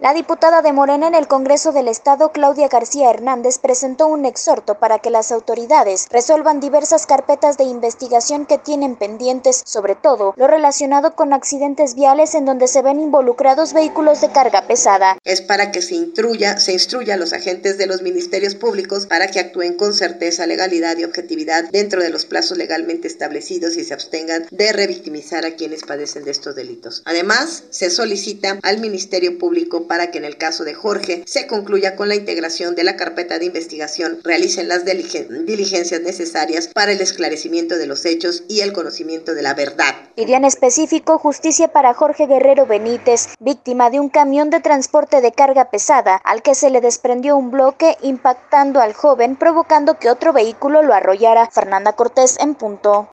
La diputada de Morena en el Congreso del Estado, Claudia García Hernández, presentó un exhorto para que las autoridades resuelvan diversas carpetas de investigación que tienen pendientes, sobre todo lo relacionado con accidentes viales en donde se ven involucrados vehículos de carga pesada. Es para que se instruya a los agentes de los ministerios públicos para que actúen con certeza, legalidad y objetividad dentro de los plazos legalmente establecidos y se abstengan de revictimizar a quienes padecen de estos delitos. Además, se solicita al Ministerio Público para que en el caso de Jorge se concluya con la integración de la carpeta de investigación, realicen las diligencias necesarias para el esclarecimiento de los hechos y el conocimiento de la verdad. Pidió en específico justicia para Jorge Guerrero Benítez, víctima de un camión de transporte de carga pesada al que se le desprendió un bloque impactando al joven, provocando que otro vehículo lo arrollara. Fernanda Cortés en punto.